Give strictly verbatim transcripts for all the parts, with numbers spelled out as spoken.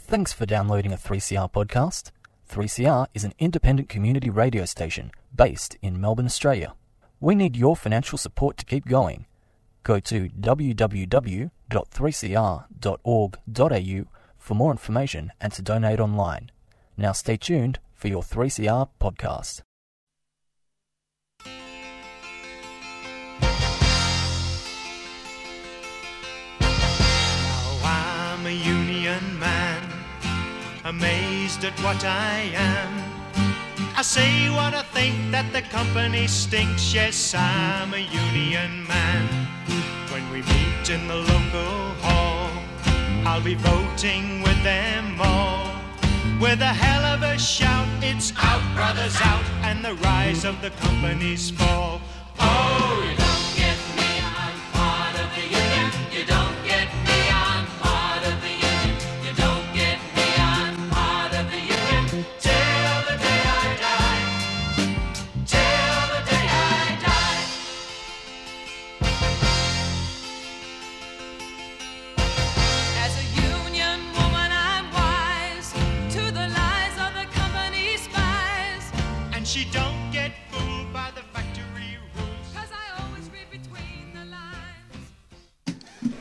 Thanks for downloading a three C R podcast. three C R is an independent community radio station based in Melbourne, Australia. We need your financial support to keep going. Go to w w w dot three c r dot org dot a u for more information and to donate online. Now stay tuned for your three C R podcast. Now I'm a union man, amazed at what I am. I say what I think, that the company stinks. Yes, I'm a union man. When we meet in the local hall, I'll be voting with them all. With a hell of a shout, it's out, brothers, out, and the rise of the company's fall. Oh, you don't get me, I'm part of the union. You don't get me, I'm part of the union. You don't get me, I'm part of the union. Till the day I die. Till the day I die. As a union woman, I'm wise to the lies of the company spies. And she don't get fooled by the factory rules. 'Cause I always read between the lines.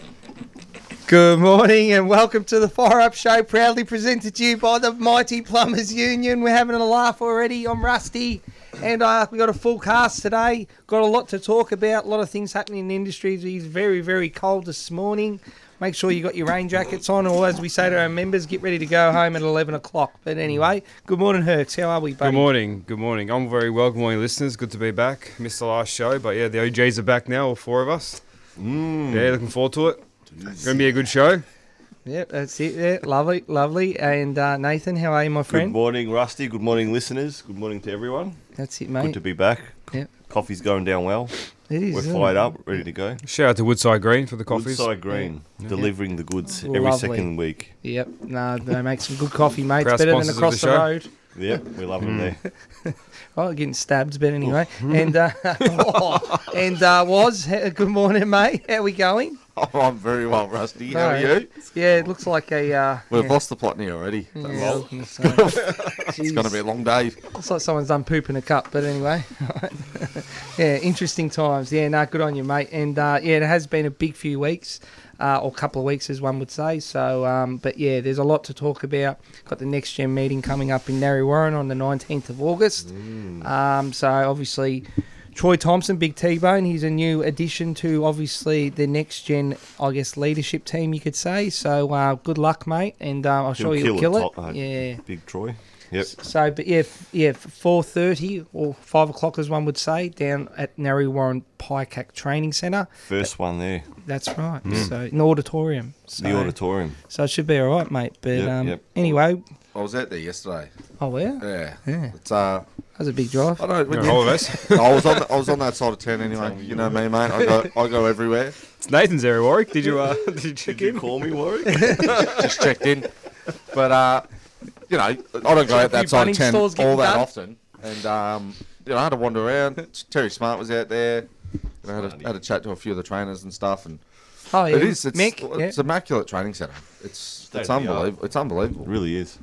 Good morning and welcome to the Fire Up Show, proudly presented to you by the Mighty Plumbers Union. We're having a laugh already. I'm Rusty and uh, we got a full cast today. Got a lot to talk about, a lot of things happening in the industry. It's very, very cold this morning. Make sure you got your rain jackets on, or as we say to our members, get ready to go home at eleven o'clock. But anyway, good morning, Herx. How are we, buddy? Good morning, good morning. I'm very well. Good morning, listeners. Good to be back. Missed the last show, but yeah, the O Gs are back now, all four of us. Mm. Yeah, looking forward to it. Going to be a good show. Yep, that's it. Yeah, lovely, lovely. And uh, Nathan, how are you, my Good friend? morning, Rusty. Good morning, listeners. Good morning to everyone. That's it, mate. Good to be back. Yep. Coffee's going down well. It is. We're isn't fired it? up, ready to go. Shout out to Woodside Green for the coffees. Woodside Green, delivering the goods every Lovely. second week. Yep, no, they make some good coffee, mate. Proud It's better than sponsors of across the the, show. road. Yep, we love them there. Oh, getting stabbed, but anyway. and uh, and uh, Was, he- good morning, mate. How we going? Oh, I'm very well, Rusty. How are Alright. you? Yeah, it looks like a. Uh, We've yeah, lost the plotney already. yeah, That's- I was gonna say. It's going to be a long day. Looks like someone's done poop in a cup, but anyway. Yeah, interesting times. Yeah, no, good on you, mate. And uh, yeah, it has been a big few weeks, uh, or couple of weeks, as one would say. So, um, but yeah, there's a lot to talk about. Got the Next Gen meeting coming up in Narre Warren on the nineteenth of August. Um, so obviously, Troy Thompson, Big T-Bone, he's a new addition to obviously the Next Gen, I guess, leadership team, you could say. So uh, good luck, mate, and uh, I'm sure He'll you'll kill it. top, uh, Yeah. Big Troy. Yep. So, but yeah, f- yeah, four thirty or five o'clock, as one would say, down at Narre Warren Pycac Training Centre. First one there. That's right. So, in the auditorium. So, The auditorium. So it should be all right, mate. But Yep, um, yep. anyway, I was out there yesterday. oh yeah, Yeah. yeah, It's uh. that was a big drive. I don't. You're When all you, of us. I was on. I was on that side of town anyway. You know me, mate. I go. I go everywhere. It's Nathan's area, Warwick. Did you, uh, did you check Did you in? call me, Warwick? Just checked in. But uh, you know, I don't go out few that side Bunnings of town stores getting all that done. often. And um, you know, I had to wander around. Terry Smart was out there. You know, had, a, had a chat to a few of the trainers and stuff. And Oh yeah, it is. It's Mick. it's yeah. immaculate training centre. It's State it's of the art. unbelievable. It's unbelievable. It really is.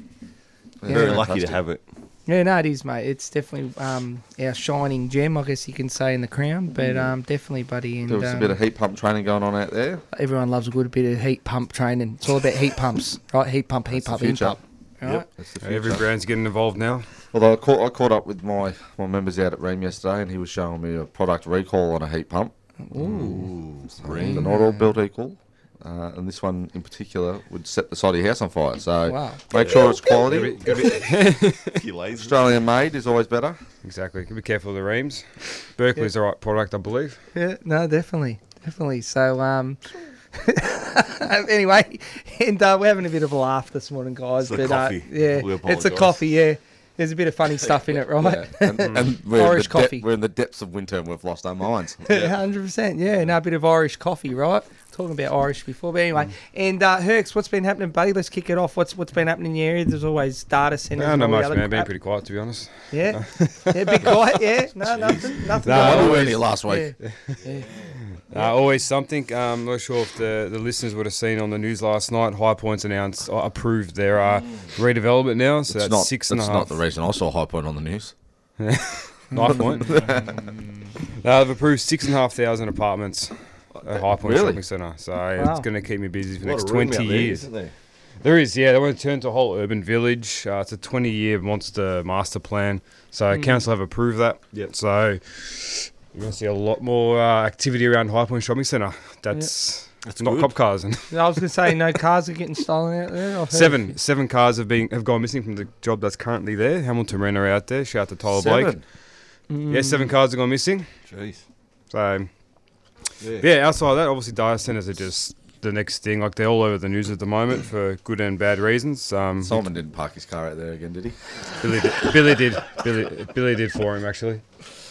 It's Very lucky fantastic. to have it. Yeah, no, it is, mate. It's definitely um, our shining gem, I guess you can say, in the crown. But um, definitely, buddy. And There was a um, bit of heat pump training going on out there. everyone loves a good bit of heat pump training. It's all about heat pumps, right? Heat pump, heat That's the pump, heat future. pump. Right? Yep, that's the Every future. brand's getting involved now. Although I caught, I caught up with my, my members out at Ream yesterday, and he was showing me a product recall on a heat pump. Ooh. So they're not all built equal, uh, and this one in particular would set the side of your house on fire. So Wow. make sure it's Gotta quality. be, gotta be, If you're lazy. Australian made is always better. exactly. Be careful of the reams. Berkeley's the right product, I believe. Yeah, no, definitely, definitely. So, um, anyway, and uh, we're having a bit of a laugh this morning, guys. It's the but coffee. Uh, yeah, We it's a apologise. coffee. Yeah, there's a bit of funny stuff in it, right? Yeah. And, and we're, in Irish the dep- coffee. we're in the depths of winter and we've lost our minds. Hundred percent. Yeah, no, a bit of Irish coffee, right? talking about Irish before, but anyway. And uh, Herx, what's been happening, buddy? Let's kick it off. What's what's been happening in the area? There's always data centres. No, and not all the much, other man. Been crap. pretty quiet, to be honest. Yeah, yeah, a bit quiet. Yeah, no, nothing, nothing. No, I going on. was here last week. Yeah. Yeah. Uh, always something. Um, not sure if the, the listeners would have seen on the news last night. High Point's announced, uh, approved their uh, redevelopment now. So It's that's not, six and a that's half. not the reason I saw High Point on the news. High Point. uh, they've approved six and a half thousand apartments at High Point Really? Shopping Centre. So Wow. it's going to keep me busy for the A lot next of room twenty out there, years. isn't there? There is, yeah. They want to turn to a whole urban village. Uh, it's a twenty-year monster master plan. So council have approved that. Yep. So you're going to see a lot more uh, activity around High Point Shopping Centre. That's That's not good. cop cars. And I was going to say, no cars are getting stolen out there. I've heard. seven seven cars have been have gone missing from the job that's currently there. Hamilton Wren are out there. Shout out to Tyler Blake. Seven. Mm. Yeah, seven cars have gone missing. Jeez. So Yeah. yeah, outside of that, obviously data centres are just the next thing. Like they're all over the news at the moment for good and bad reasons. Um, Simon didn't park his car out there again, did he? Billy did, Billy did. Billy, Billy did for him actually.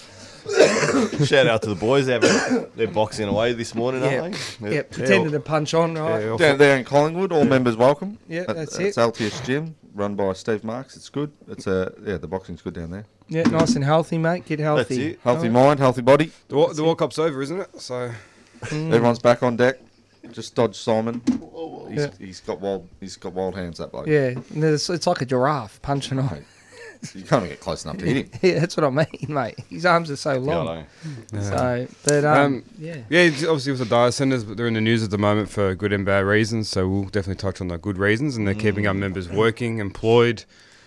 Shout out to the boys. They're, having- they're boxing away this morning, Yeah. aren't they? Yeah, pretending to punch on, right? Yeah, Down there in Collingwood, all members welcome. Yeah, At- that's It's it. L T S Gym, run by Steve Marks. It's good. It's a yeah, the boxing's good down there. Yeah, nice and healthy, mate. Get healthy. That's it. Healthy Right. mind, healthy body. the, Wo- the World Cup's over, isn't it? So Mm. Everyone's back on deck. Just dodge Simon. He's, Yeah. he's got wild. He's got wild hands. That bloke. Yeah, and it's, it's like a giraffe punching on. You can't even get close enough to hit him. Yeah, that's what I mean, mate. His arms are so Yeah, long. I know. So, but um, Um, yeah, yeah, it's obviously with the data centres, but they're in the news at the moment for good and bad reasons. So we'll definitely touch on the good reasons, and they're keeping our members working, employed.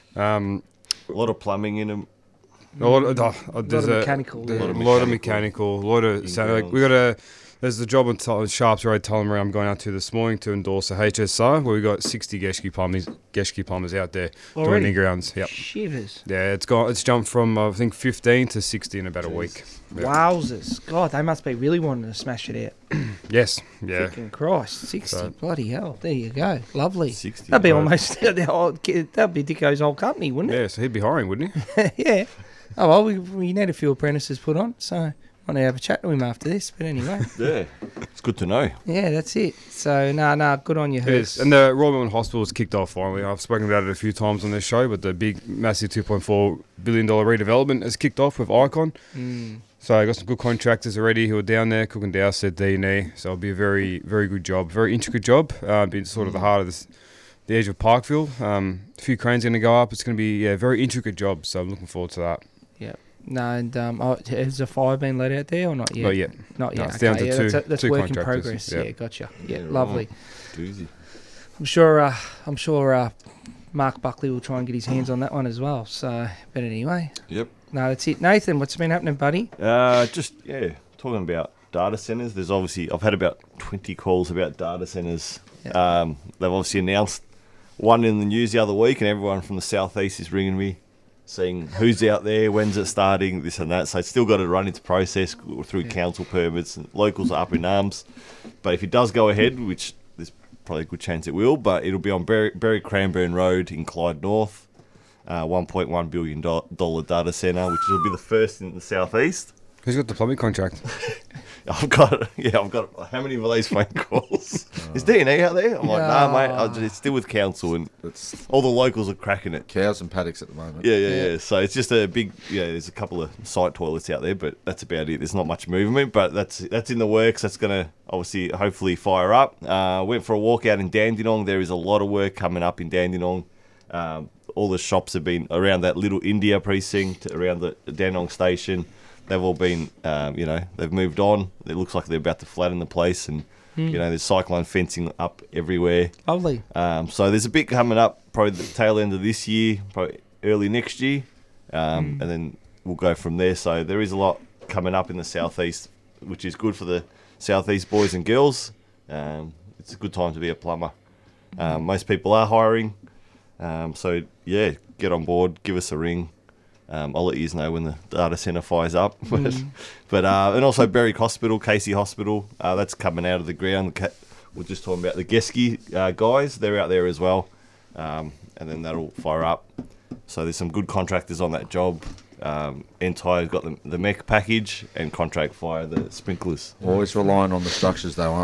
Um, A lot of plumbing in them. a lot of, oh, oh, there's of a mechanical, there's yeah. a Lot of lot of mechanical. mechanical, a lot of so like we got a. There's the job on Tull- Sharps Road, Tullamarine I'm going out to this morning to endorse a H S R where we got sixty Geschke plumbers, Geschke plumbers out there Already? doing the grounds. Yep. shivers. Yeah, it's gone. It's jumped from uh, I think fifteen to sixty in about a week. Yeah. Wowzers! God, they must be really wanting to smash it out. Yes. Yeah. Freaking Christ, sixty. So- Bloody hell! There you go. Lovely. sixty. That'd be Right. almost that'd be Dicko's whole company, wouldn't Yeah. So he'd be hiring, wouldn't he? it? yeah. Oh well, we, we need a few apprentices put on, so might need to have a chat to him after this. But anyway, Yeah. It's good to know. yeah, that's it. So no, no, good on you, It is. Hurst. And the Royal Melbourne Hospital has kicked off finally. I've spoken about it a few times on this show, but the big, massive two point four billion dollars redevelopment has kicked off with Icon. Mm. So I got some good contractors already who are down there. Cook and Dow said D and E. So it'll be a very, very good job. Very intricate job. Uh, be sort of the heart of this, the edge of Parkville. Um, a few cranes going to go up. It's going to be yeah, a very intricate job. So I'm looking forward to that. No, and um, oh, has the fire been let out there or not yet? Not yet. Not No, yet. it's down okay, to yeah, two- that's, a, that's two work in contractors, progress. yeah. Yeah, gotcha. Yeah, Yeah, right. lovely. Doozy. I'm sure. Uh, I'm sure. Uh, Mark Buckley will try and get his hands on that one as well. So, but anyway, Yep. no, that's it. Nathan, what's been happening, buddy? Uh, just yeah, talking about data centers. There's obviously I've had about twenty calls about data centers. Yeah. Um, they've obviously announced one in the news the other week, and everyone from the southeast is ringing me, seeing who's out there, when's it starting, this and that. So it's still got to run its process through council permits. And locals are up in arms, but if it does go ahead, which there's probably a good chance it will, but it'll be on Berry, Berry Cranbourne Road in Clyde North, uh, one point one billion dollars data centre, which will be the first in the southeast. Who's got the plumbing contract? I've got, yeah, I've got, how many of these phone calls? Is D and E out there? I'm like, nah, mate, I'll just, it's still with council, and It's all the locals are cracking it. cows and paddocks at the moment. Yeah, yeah, yeah. So it's just a big, yeah, there's a couple of site toilets out there, but that's about it. There's not much movement, but that's that's in the works. That's going to obviously, hopefully, fire up. Uh, went for a walk out in Dandenong. There is a lot of work coming up in Dandenong. Um, all the shops have been around that Little India precinct, around the Dandenong station. They've all been, um, you know, they've moved on. It looks like they're about to flatten the place, and you know, there's cyclone fencing up everywhere. Lovely. Um, so there's a bit coming up, probably the tail end of this year, probably early next year, um, and then we'll go from there. So there is a lot coming up in the southeast, which is good for the southeast boys and girls. Um, it's a good time to be a plumber. Um, most people are hiring, um, so yeah, get on board, give us a ring. Um, I'll let you know when the data centre fires up. but but uh, and also Berwick Hospital, Casey Hospital, uh, that's coming out of the ground. Ca- We're just talking about the Geschke uh, guys. They're out there as well. Um, and then that'll fire up. So there's some good contractors on that job. Um, Entire's got the, the mech package, and Contract Fire the sprinklers. Always relying on the structures, though, aren't we?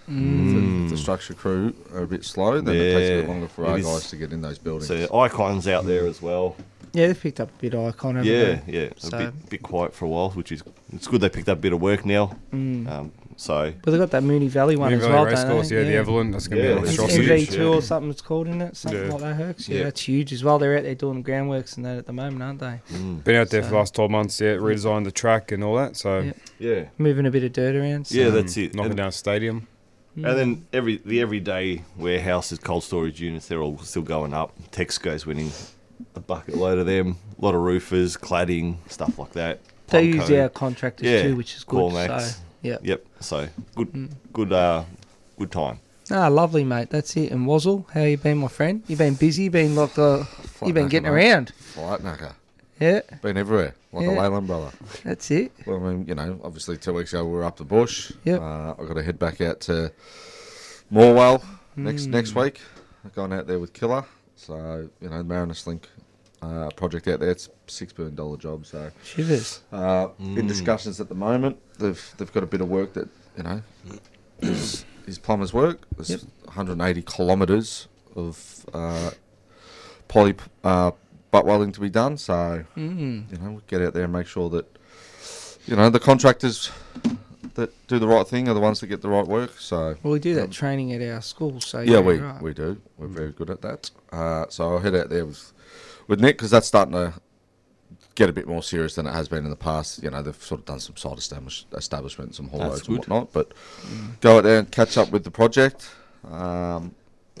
If, the, if the structure crew are a bit slow, then it takes a bit Yeah, longer for it our is. guys to get in those buildings. So Icon's out there as well. Yeah, they've picked up a bit of icon, haven't Yeah, they? yeah. So- A bit, bit quiet for a while, which is it's good. They picked up a bit of work now. Mm. Um, so But they've got that Mooney Valley one Mooney as Valley well, Race don't Course, they? yeah, the Evelyn, that's going to Yeah, be a it's It's monstrosity. huge, M V two yeah. or something it's called, isn't it? Something Yeah. like that, Hercs. Yeah, Yeah. that's huge as well. They're out there doing the groundworks and that at the moment, aren't they? mm, Been out there for So- the last twelve months, yeah, redesigned the track and all that, so Yeah. yeah, Moving a bit of dirt around. So. yeah, um, that's it. knocking And, down a stadium. Mm. and then every the everyday warehouses, cold storage units, they're all still going up. Texaco's winning a bucket load of them. A lot of roofers, cladding, stuff like that. They use Plumco. our contractors Yeah, too, which is good. Cormax. So, yeah. Yep. So good, Mm. good, uh, good time. Ah, lovely, mate. That's it. And Wazzle, how you been, my friend? You been busy? Been like uh, you been knacker, getting mate. around? Flight knacker. Yeah, Been everywhere, like Yeah. a Leyland brother. that's it. Well, I mean, you know, obviously two weeks ago we were up the bush. Yep. Uh, I've got to head back out to Morwell next Mm. next week. I've gone out there with Killer. So, you know, the Marinus Link uh, project out there, it's a six billion dollars job. So, Shivers. uh, Mm. in discussions at the moment, they've they've got a bit of work that, you know, is, is plumber's work. There's Yep. one hundred eighty kilometres of uh, poly uh, butt welding to be done. So, Mm. you know, we get out there and make sure that, you know, the contractors that do the right thing are the ones that get the right work. So, Well, we do that Um, training at our school, so yeah, we, right. we do. We're very good at that. Uh, so I'll head out there with, with Nick because that's starting to get a bit more serious than it has been in the past. You know, they've sort of done some site establish, establishment, some haul That's roads and good. whatnot. But go out there and catch up with the project. Um,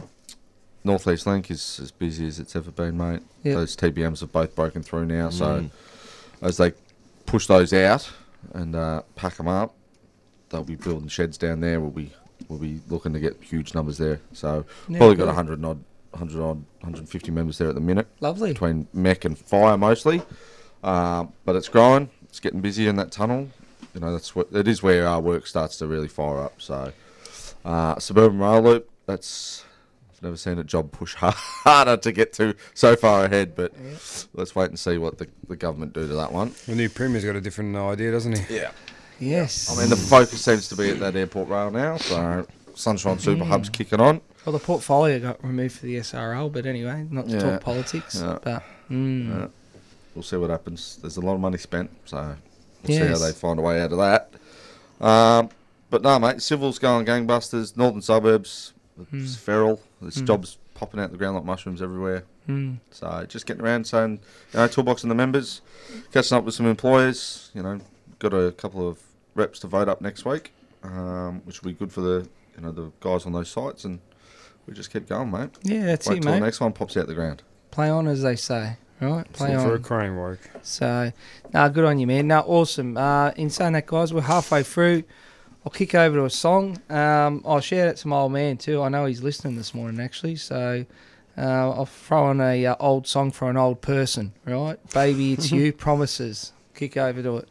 North East Link is as busy as it's ever been, mate. Yep. Those T B Ms have both broken through now. So Mm. as they push those out and uh, pack them up, they'll be building sheds down there. We'll be we'll be looking to get huge numbers there. So Yeah, probably got good. a hundred and odd, hundred odd, one hundred fifty members there at the minute Lovely. between mech and fire mostly. Um, but it's growing. It's getting busy in that tunnel. You know, that's what it is where our work starts to really fire up. So uh, suburban rail loop. That's I've never seen a job push harder to get to so far ahead. But Yeah. let's wait and see what the, the government do to that one. The new Premier's got a different uh, idea, doesn't he? Yeah. Yes. I mean, the focus seems to be at that airport rail now. So Sunshine Super Mm. Hub's kicking on. Well, the portfolio got removed for the S R L, but anyway, not to Yeah. talk politics. Yeah. But mm. Yeah. We'll see what happens. There's a lot of money spent, so we'll see how Yes. they find a way out of that. Um, but no, mate, civil's going gangbusters. Northern suburbs, Hmm. it's feral. There's Mm. jobs popping out the ground like mushrooms everywhere. Mm. So just getting around, saying, you know, toolboxing the members, catching up with some employers. You know, got a couple of reps to vote up next week, um, which will be good for the you know the guys on those sites, and we just keep going, mate. Yeah, that's Wait it, till the mate. next one pops out the ground. Play on, as they say. Right? Play Look for a on. crane work. So, no, good on you, man. No, awesome. Uh, in saying that, guys, we're halfway through. I'll kick over to a song. Um, I'll share it to my old man too. I know he's listening this morning, actually. So uh, I'll throw on a uh, old song for an old person, right? Baby, it's you. Promises. Kick over to it.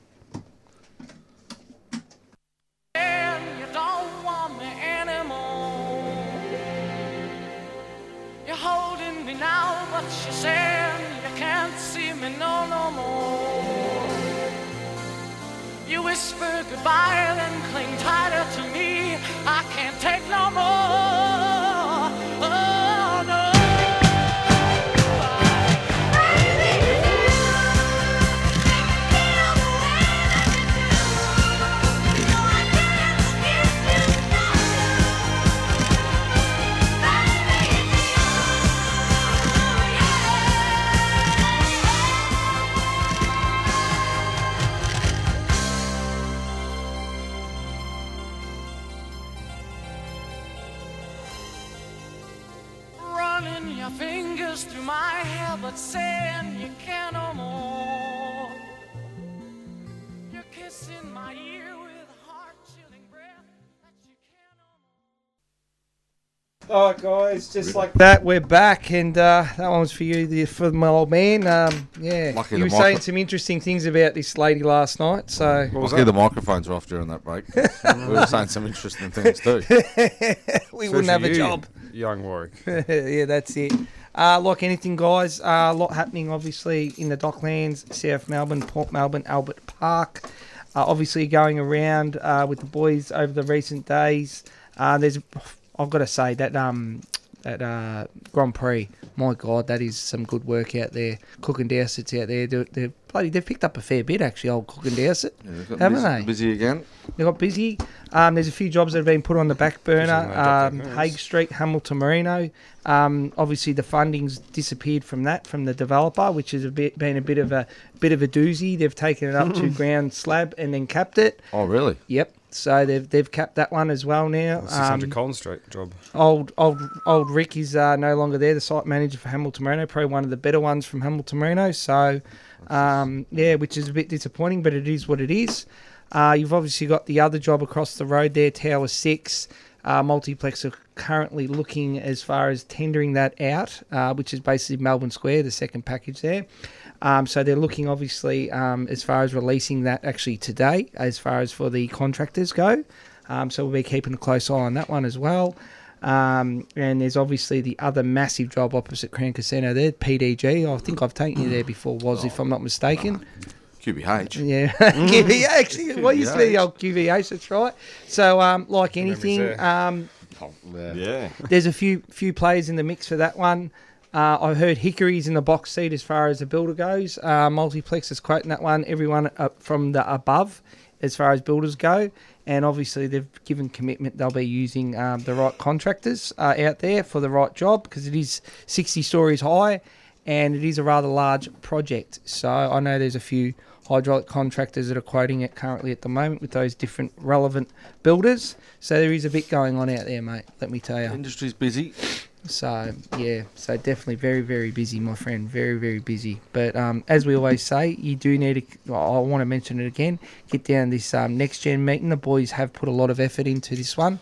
You don't want me anymore. You're holding me now, but you're saying you can't see me no, no more. You whisper goodbye, then cling tighter to me. I can't take no more. Oh, no. Running your fingers through my hair, but saying you can't no more. You're kissing my ear with heart-chilling breath that you can't no more. All right, guys, just like that, we're back, and uh, that one was for you, the, for my old man. Um, yeah, Lucky you the were saying micro- some interesting things about this lady last night, so What was Lucky that? the microphones were off during that break. We were saying some interesting things too. we wouldn't have a Especially you, job. Young Warwick. Yeah, that's it. Uh, like anything, guys, uh, a lot happening, obviously, in the Docklands, South Melbourne, Port Melbourne, Albert Park. Uh, obviously, going around uh, with the boys over the recent days. Uh, there's, I've got to say that um that uh, Grand Prix, my God, that is some good work out there. Cook and Dowsett's out there. They're, they're bloody, they've picked up a fair bit actually. Old Cook and Dowsett, Yeah, they've got haven't busy, they? busy again. They got busy. Um, there's a few jobs that have been put on the back burner. Busy when they drop Um, their Hague parents. Street, Hamilton Marino. Um, obviously, the funding's disappeared from that, from the developer, which has a bit, been a bit of a bit of a doozy. They've taken it up to ground slab and then capped it. Oh, really? Yep. So they've they've capped that one as well now. Six hundred Um, Collins Street job. Old old old Rick is uh, no longer there, the site manager for Hamilton Marino, probably one of the better ones from Hamilton Marino. So, um, yeah, which is a bit disappointing, but it is what it is. Uh, you've obviously got the other job across the road there, Tower Six. Uh, Multiplex are currently looking as far as tendering that out, uh, which is basically Melbourne Square, the second package there. Um, so they're looking, obviously, um, as far as releasing that actually today, as far as for the contractors go. Um, so we'll be keeping a close eye on that one as well. Um, and there's obviously the other massive job opposite Crown Casino there, P D G. I think I've taken you there before, was if I'm not mistaken. Q B H. Yeah, Q V H. Actually, what used to be the old Q V H? That's right. So, um, like anything, there. um, Yeah. there's a few few players in the mix for that one. Uh, I heard Hickory's in the box seat as far as the builder goes. Uh, Multiplex is quoting that one. Everyone up from the above, as far as builders go, and obviously they've given commitment they'll be using um, the right contractors uh, out there for the right job, because it is sixty stories high, and it is a rather large project. So I know there's a few hydraulic contractors that are quoting it currently at the moment with those different relevant builders. So there is a bit going on out there, mate. Let me tell you. Industry's busy. So, yeah, so definitely very, very busy, my friend. Very, very busy. But um, as we always say, you do need to, I want to mention it again, get down this um, next-gen meeting. The boys have put a lot of effort into this one.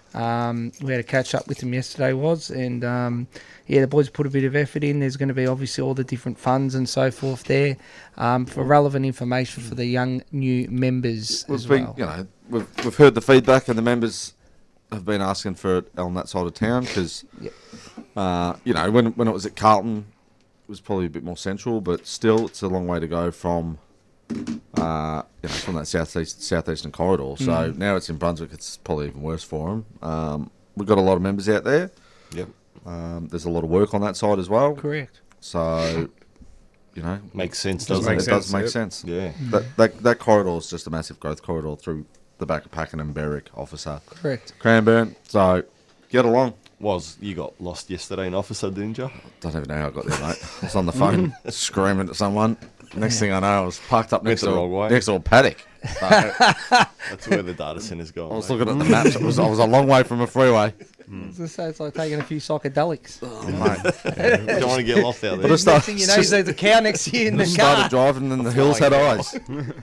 Um, we had a catch-up with them yesterday, was, and, um, yeah, the boys put a bit of effort in. There's going to be obviously all the different funds and so forth there um, for relevant information for the young new members We've as been, well. you know, we've we've heard the feedback, and the members have been asking for it on that side of town because, Yep. uh, you know, when when it was at Carlton, it was probably a bit more central, but still, it's a long way to go from, uh, you know, from that southeast southeastern corridor. So Mm. now it's in Brunswick, it's probably even worse for them. Um, we've got a lot of members out there. Yep. Um, there's a lot of work on that side as well. Correct. So, you know, Makes sense, Does doesn't make it? it does sense, make yep. sense. Yeah. That, that that corridor is just a massive growth corridor through the back of Pakenham and Berwick, Officer, Correct. Cranbourne. So get along. Was you got lost yesterday in Officer, didn't you? Don't even know how I got there, mate. I was on the phone screaming at someone. Next thing I know, I was parked up Went next the to wrong way. next to a paddock. So I That's where the data center's going. was mate. looking at the maps. It was I was a long way from a freeway. So it's like taking a few psychedelics. Oh, mate. You don't want to get lost out But there. I start- Next thing you know, there's a cow next to you in the started car. driving, and the hills had eyes.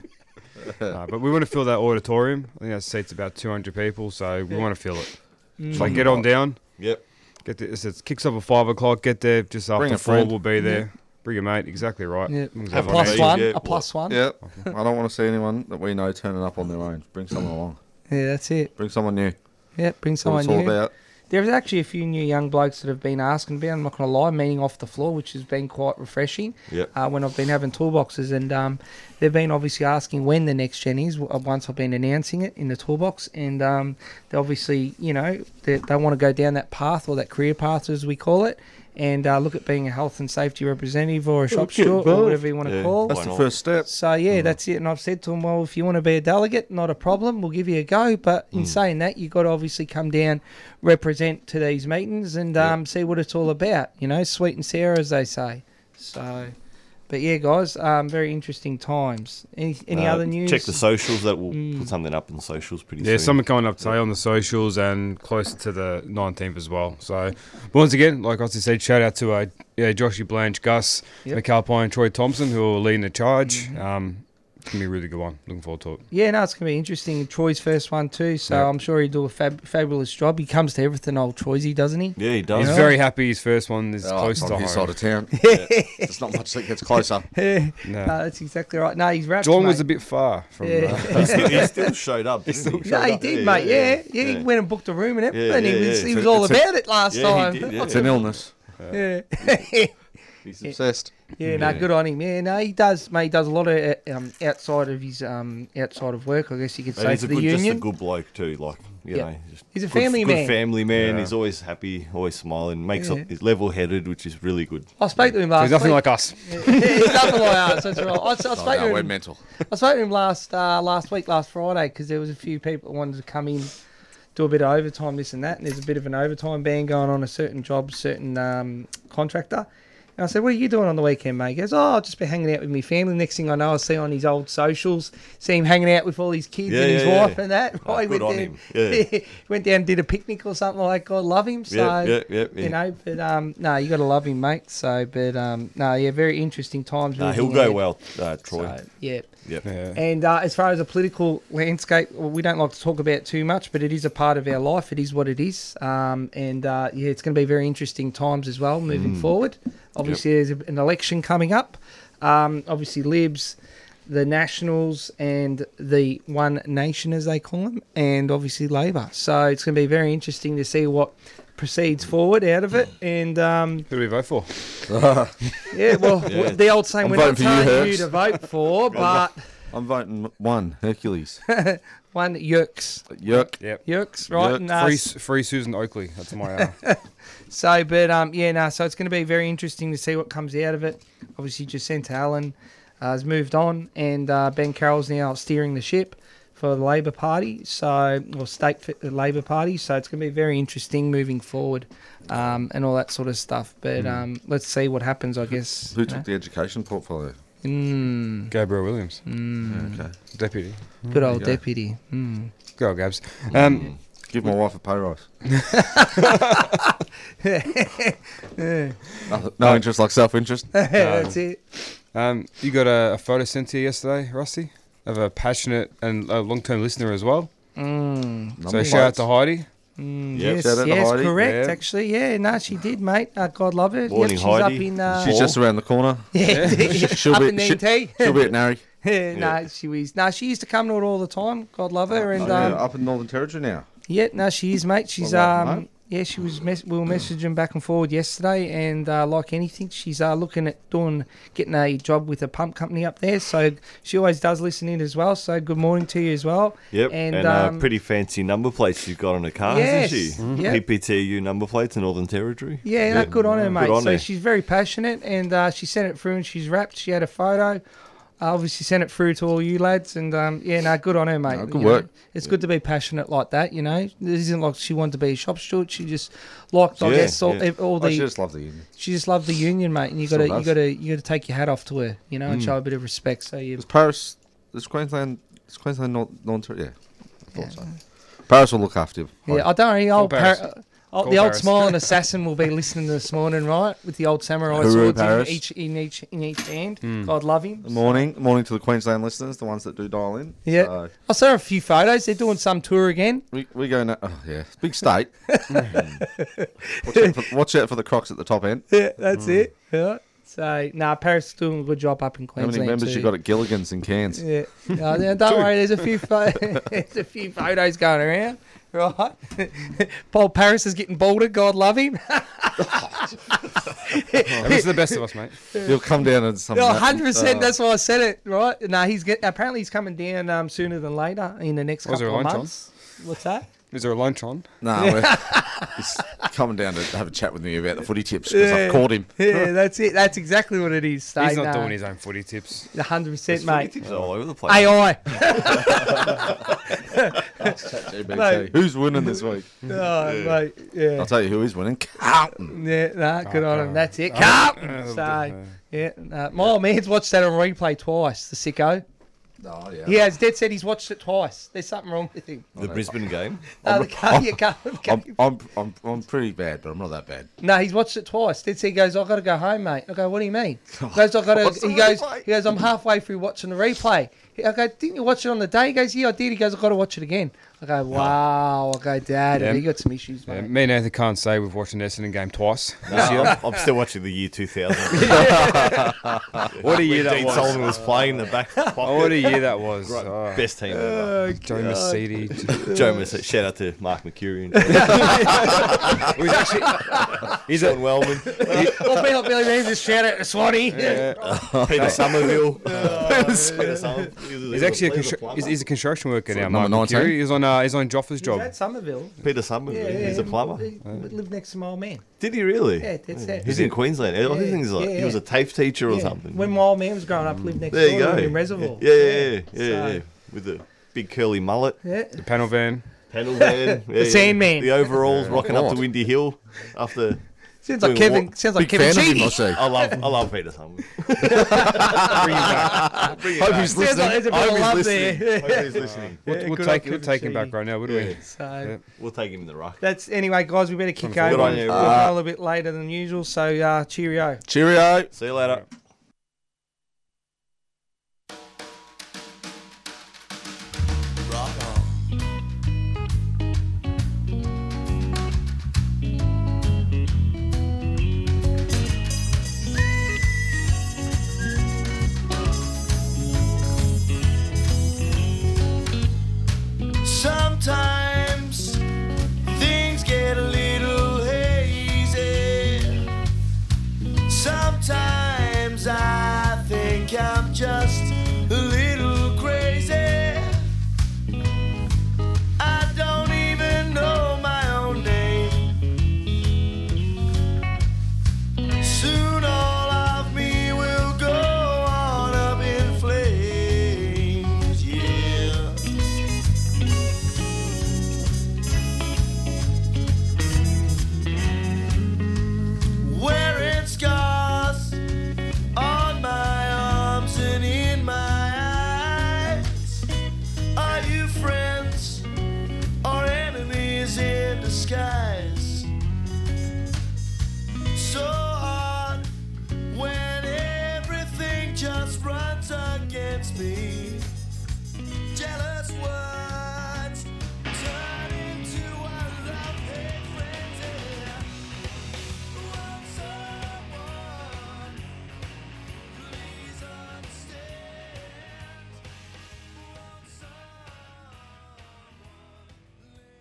Uh, but we want to fill that auditorium. I think that seats about two hundred people, so we want to fill it. So get on down. Yep. Get there. It kicks off at five o'clock. Get there just Bring after a four. friend. We'll be there. Bring a mate. Exactly right. Yeah. As long as A everyone plus knows. one. Yeah, A what? plus one. Yeah, I don't want to see anyone that we know turning up on their own. Bring someone along. Yeah, that's it. Bring someone new. Yeah, bring That's what someone it's all new. about. There's actually a few new young blokes that have been asking about, I'm not going to lie, meeting off the floor, which has been quite refreshing Yep. uh, when I've been having toolboxes. And um, they've been obviously asking when the next gen is, w- once I've been announcing it in the toolbox. And um, they obviously, you know, they, they want to go down that path, or that career path as we call it, and uh, look at being a health and safety representative or a shop get steward or involved. whatever you want to Yeah. call. That's Why the not? first step. So yeah, that's it. And I've said to them, well, if you want to be a delegate, not a problem. We'll give you a go. But in saying that, you've got to obviously come down, represent to these meetings, and um, see what it's all about. You know, sweet and sour, as they say. So, but yeah, guys, um, very interesting times. Any any Uh, other news? Check the socials. That will Mm. put something up in the socials pretty Yeah, soon. something coming up today on the socials and closer to the nineteenth as well. So, but once again, like I said, shout out to uh, yeah, Joshy Blanche, Gus, Yep. McAlpine, and Troy Thompson, who are leading the charge. Mm-hmm. Um, it's going to be a really good one. Looking forward to it. Yeah, no, it's going to be interesting. Troy's first one too, so Yeah. I'm sure he'll do a fab- fabulous job. He comes to everything, old Troysy, doesn't he? Yeah, he He's does. Yeah. very happy his first one is Oh, close on to his home. side of town. There's not much that gets closer. no, No. that's exactly right. No, he's wrapped. Geelong mate. was a bit far from Yeah. uh, he, still, he still showed up. Didn't still he? No, he did, mate. Yeah, yeah, yeah. He went and booked a room and everything. Yeah, he yeah, was, yeah. he It's was a- all it's a- about it last Yeah, he time. did, yeah. It's an illness. Yeah, He's obsessed. yeah, no, Yeah. good on him. Yeah, no, he does, mate. He does a lot of uh, um, outside of his um, outside of work, I guess you could And say, he's for a the good, just a union. good bloke too. Like You Yep. know, just He's a good- family good man. family man. Yeah. He's always happy, always smiling. Makes Yeah. up, he's level-headed, which is really good. I spoke to him So last he's nothing week. like us. Yeah, he's nothing like us. That's right. I, I spoke Oh, no, to we're him. mental. I spoke to him last uh, last week, last Friday, because there was a few people that wanted to come in, do a bit of overtime, this and that, and there's a bit of an overtime ban going on a certain job, certain um, contractor. And I said, what are you doing on the weekend, mate? He goes, oh, I'll just be hanging out with my family. Next thing I know, I see on his old socials, see him hanging out with all his kids Yeah, and his yeah, wife yeah. and that. Oh, Right, he good went on down, him. Yeah. he went down and did a picnic or something like that. God love him. So, Yeah, yeah, yeah, yeah. you know, but um, no, you got to love him, mate. So, but um, no, yeah, very interesting times. Nah, moving he'll go ahead. well, uh, Troy. So, yeah. Yep. Yeah. And uh, as far as the political landscape, well, we don't like to talk about too much, but it is a part of our life. It is what it is. Um, and uh, yeah, it's going to be very interesting times as well moving Mm. forward. Obviously, there's a- an election coming up. Um, obviously, Libs, the Nationals, and the One Nation, as they call them, and obviously Labor. So it's going to be very interesting to see what proceeds forward out of it. And um, Who do we vote for? yeah, well, Yeah. the old saying, I'm we're not voting for you, telling you Herx. to vote for, but I'm voting one, Hercules. one Yerks. Yuck. Yep. Yerks, right? Yerk. And, uh, Free, free Susan Oakley. That's my. Uh, So, but um, yeah, no. So it's going to be very interesting to see what comes out of it. Obviously, Jacinta Allen uh, has moved on, and uh, Ben Carroll's now steering the ship for the Labor Party, so or state for the Labor Party. So it's going to be very interesting moving forward, um, and all that sort of stuff. But um, let's see what happens. I guess. Who you took know. the education portfolio? Mm, Gabriel Williams, mm, Okay. deputy. good old you go. deputy. Mm. Go Gabs. Um, Give my wife a pay rise. Nothing, no interest like self-interest. That's it. um, you got a, a photo sent to you yesterday, Rusty, of a passionate and a long-term listener as well. Mm. So Number shout out plates. to Heidi. Mm, Yep. yes, Shout out to yes, Heidi. correct. Yeah. Actually, yeah, no, she did, mate. Uh, God love her. Morning, yep, she's Heidi. up in. Uh, She's just around the corner. yeah, She'll up be- in she- N T. She'll be at Narry. yeah, no, she was. No, she used to come to it all the time. God love her, and Oh, yeah, um, up in Northern Territory now. yeah, no, she is, mate. She's Well, welcome um, home. yeah, she was. Mess- we were messaging back and forward yesterday, and uh, like anything, she's uh, looking at doing getting a job with a pump company up there. So she always does listen in as well. So good morning to you as well. Yep, And, and, uh, um, pretty fancy number plates she's got on her car, Yes, hasn't she? yep. P P T U number plates in Northern Territory. Yeah, no, good on her, Good mate. on so her. she's very passionate, and uh, she sent it through, and she's wrapped. She had a photo. Uh, obviously, sent it through to all you lads, and um, yeah, no, good on her, mate. No, good You work. know, it's good to be passionate like that, you know. It isn't like she wanted to be a shop steward. She just liked, I Yeah, guess, all, yeah. all I the. just love the union. She just loved the union, mate, and you got to, Still you does. got to, you got to take your hat off to her, you know, and Mm. show a bit of respect. So you, Is Paris, is Queensland, is Queensland not Northern Territory? Yeah, I thought Yeah. so. Paris will look after you. yeah, I don't know. Old Call Paris. Par- oh, Call the old Paris. smiling assassin will be listening this morning, right, with the old samurai Hooroo, swords in Paris. each in each in each hand. Mm. God love him. Morning, morning to the Queensland listeners, the ones that do dial in. Yeah. So I saw a few photos. They're doing some tour again. we we go now. Oh, yeah, big state. watch, out for, watch out for the Crocs at the top end. Yeah, that's it. Yeah. So, nah, Paris is doing a good job up in How Queensland. many members too. you got at Gilligan's in Cairns? Yeah. No, no, don't worry. There's a few pho- there's a few photos going around. Right. Paul Paris is getting bolted. God love him. He's the best of us, mate. He'll come down and some. No, one hundred percent. uh, That's why I said it. Right. No, he's get, apparently he's coming down um, sooner than later in the next Was there couple a of lunch on? months. What's that? Is there a lunch on? No, we're- he's coming down to have a chat with me about the footy tips because I've caught him. Yeah, that's it. That's exactly what it is. He's not doing his own footy tips. one hundred percent, There's footy mate. tips all over the place. A I. G B T. Mate. Who's winning this week? Oh, mate. Yeah. I'll tell you who is winning. Carlton. Yeah, nah, good Oh, on him. God. That's it. Oh, Carlton. uh, So, uh, yeah, nah, my old man's watched that on replay twice, the sicko. Oh yeah. He has dead said he's watched it twice. There's something wrong with him. The Brisbane game. Uh, the car, you can't, I'm, I'm, I'm, I'm pretty bad, but I'm not that bad. no, he's watched it twice. Dead said he goes, I've got to go home, mate. I go, what do you mean? He goes, I've got What's to, the he goes, replay? he goes, I'm halfway through watching the replay. I go, didn't you watch it on the day? He goes, yeah, I did. He goes, I've got to watch it again. I go, wow. I go, Dad, Yeah. you got some issues, Yeah, mate. me and Nathan can't say we've watched an Essendon game twice. No, I'm, I'm still watching the year two thousand. What a year that Dean was. Sullivan was playing in the back pocket. Oh, what a year that was. Right, Oh, best team ever. Oh, Joe God. Mercedes. Joe Mercedes. Shout out to Mark McCurry and He's actually, he's Sean a, Wellman, Well, Bill, Billy Reeves, just shout out to Swatty. yeah, Peter Somerville. Peter Somerville. He was- he he's was actually a, he was constru- plumber. he's, he's a construction worker now. Number Mark nineteen? McCurry. He was on uh, he's on Joffa's He's job. at Somerville. Peter Somerville, Yeah, he's yeah, a plumber. He lived next to my old man. Did he really? Yeah, that's it. He's in Queensland. I think he's like, yeah, he was yeah. a TAFE teacher or Yeah. something. When my old man was growing up, lived next there door you to go. him in Reservoir. Yeah, yeah, yeah, yeah, So- yeah. With the big curly mullet, Yeah. The panel van. panel van, yeah, yeah. Sandman. the overalls, rocking up God. to Windy Hill after. Sounds like Doing Kevin. what? Sounds like Big Kevin fan of him, I Sheedy. see. I love, I love Peter Somerville. Bring him back. Bring it Hope back. he's Sounds like listening. there's a I bit hope of he's love listening. there. I hope he's listening. We'll, Yeah, we'll good take on we'll Kevin take him back Sheedy. right now, wouldn't we? So We'll take him in the ruck. that's anyway, guys. We better kick Good over. on you. We're Uh, a little bit later than usual. So uh, cheerio. Cheerio. See you later. Sometimes things get a little hazy. Sometimes I think I'm just a little crazy. I don't even know my own name. Soon all of me will go on up in flames, yeah. Wearing scars on my arms and in my eyes. Are you friends or enemies in disguise? So hard when everything just runs against me. Jealous words turn into a love-hate frenzy. Want someone, please understand. Want someone, lend me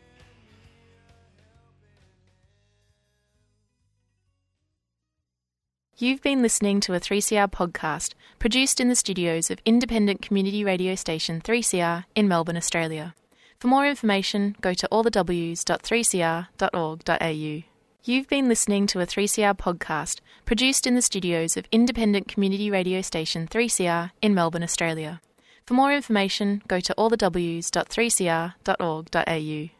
a helping. You've been listening to a three C R podcast produced in the studios of independent community radio station three C R in Melbourne, Australia. For more information, go to all the w s dot three c r dot org dot a u. You've been listening to a three C R podcast produced in the studios of independent community radio station three C R in Melbourne, Australia. For more information, go to all the w s dot three c r dot org dot a u.